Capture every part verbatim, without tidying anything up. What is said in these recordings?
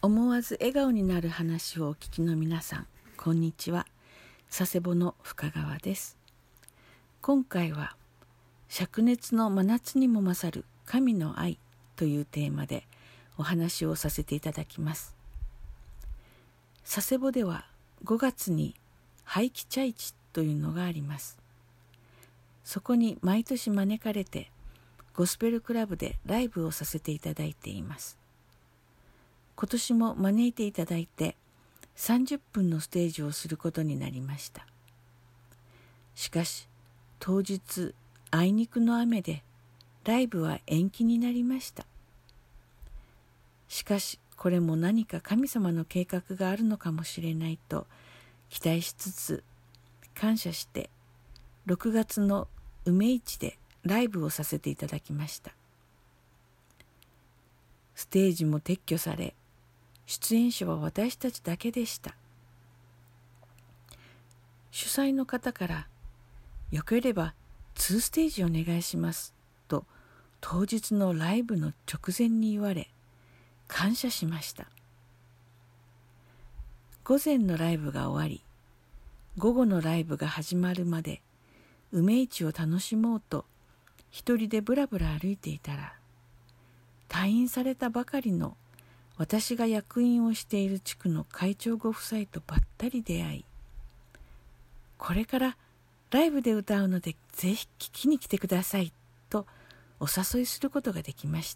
思わず笑顔になる話をお聞きの皆さん、こんにちは。佐世保の深川です。今回は灼熱の真夏にも勝る神の愛というテーマでお話をさせていただきます。佐世保ではごがつに廃棄茶市というのがあります。そこに毎年招かれてゴスペルクラブでライブをさせていただいています。今年も招いていただいてさんじゅっぷんのステージをすることになりました。しかし当日あいにくの雨でライブは延期になりました。しかしこれも何か神様の計画があるのかもしれないと期待しつつ、感謝してろくがつの梅市でライブをさせていただきました。ステージも撤去され、出演者は私たちだけでした。主催の方からよければにステージお願いしますと当日のライブの直前に言われ、感謝しました。午前のライブが終わり、午後のライブが始まるまで梅市を楽しもうと一人でぶらぶら歩いていたら、退院されたばかりの私が役員をしている地区の会長ご夫妻とばったり出会い、これからライブで歌うのでぜひ聴きに来てくださいとお誘いすることができました。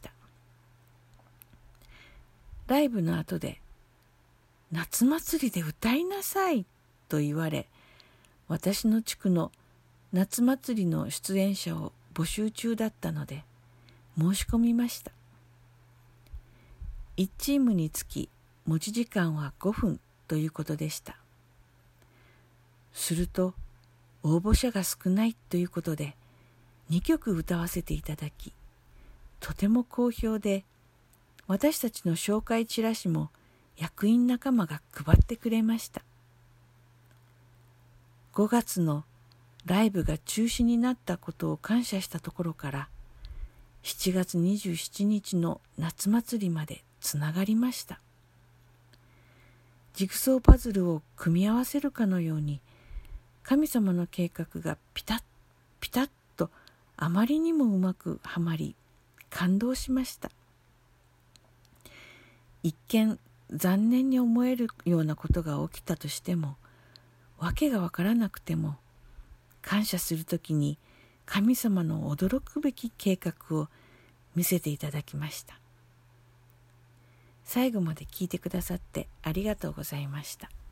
ライブの後で夏祭りで歌いなさいと言われ、私の地区の夏祭りの出演者を募集中だったので申し込みました。いちチームにつき持ち時間はごふんということでした。すると応募者が少ないということでにきょく歌わせていただき、とても好評で、私たちの紹介チラシも役員仲間が配ってくれました。ごがつのライブが中止になったことを感謝したところから、しちがつにじゅうしちにちの夏祭りまでつながりました。ジグソーパズルを組み合わせるかのように、神様の計画がピタッピタッとあまりにもうまくはまり、感動しました。一見残念に思えるようなことが起きたとしても、わけがわからなくても、感謝するときに神様の驚くべき計画を見せていただきました。最後まで聞いてくださってありがとうございました。